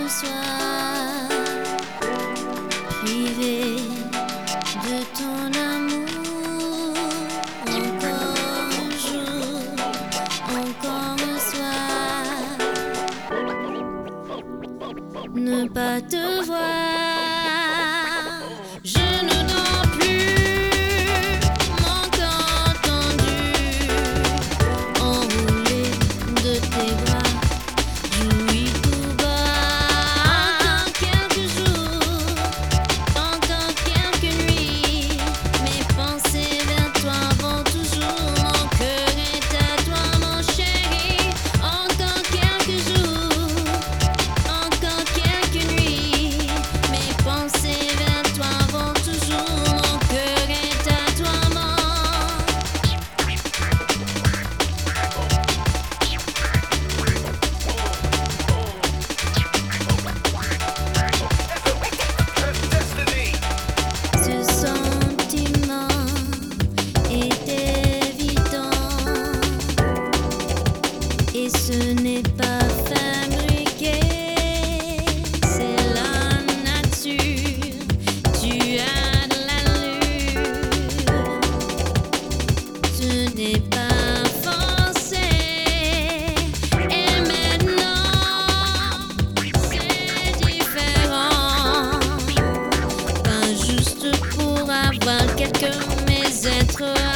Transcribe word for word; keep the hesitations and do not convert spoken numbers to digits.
soir, privé de ton amour, encore un jour, encore un soir, ne pas te voir, je ne dors plus, mon corps tendu, enroulé de tes bras. Et ce n'est pas fabriqué, c'est la nature, tu as de l'allure, ce n'est pas forcé, et maintenant c'est différent, pas juste pour avoir quelques mes êtres.